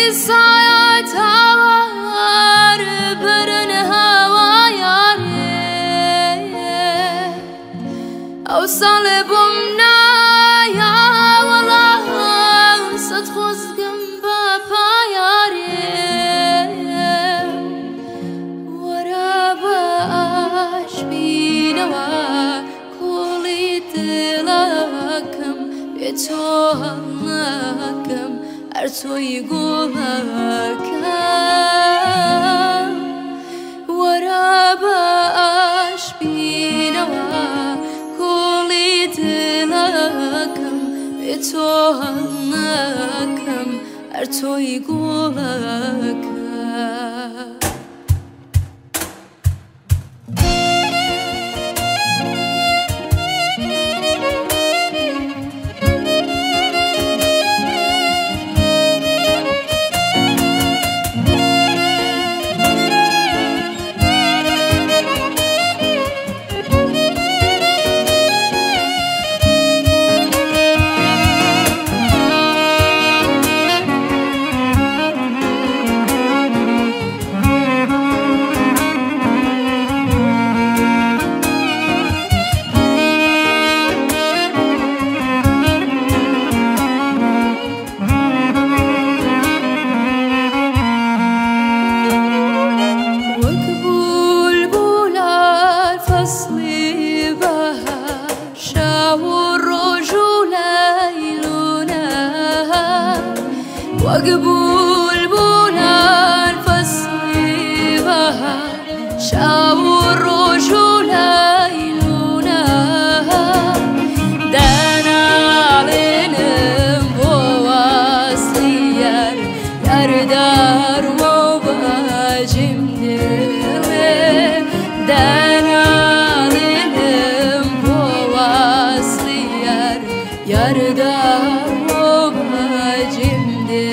ساعت هر برن هوا یاری او صلبم نایا والله صد خزگم با پایاری ورا باش بینوا کولی دلکم به تو هنکم توی گوهکم ورا باش بینوا کولی دلکم به تو هنکم توی گوهکم وقبول بولان فصلي بهار شاور رجولا يلونا دانا علينم بواسيار يردار وباجم دلي دانا علينم بواسيار يردار وباجم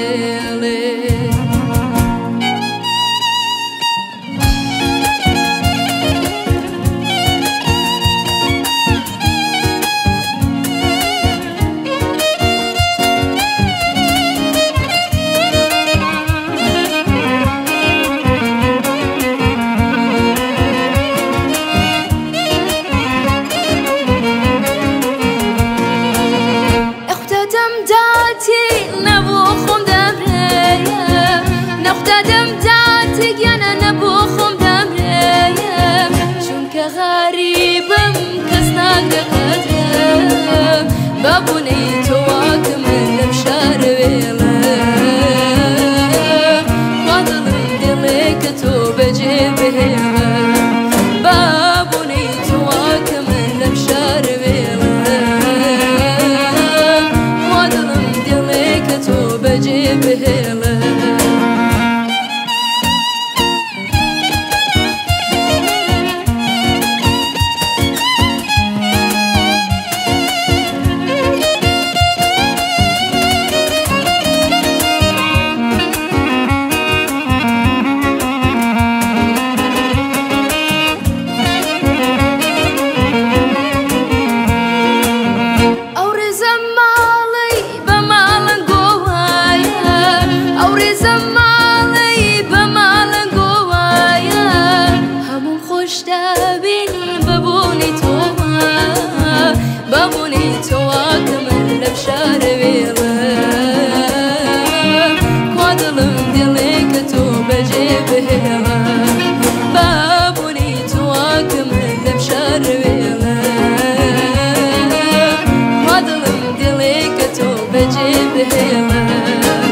غريبم كسناك قدم بابوني تواك من بشار ويلم وضلم دلك تو بجيبهم بابوني تواك من بشار ويلم وضلم دلك تو بجيبهم بابوني تواك من بشار ويلم وضلم دلك تو بجيبهم بابوني تواك من بشار ويلم وضلم دلك تو بجيبهم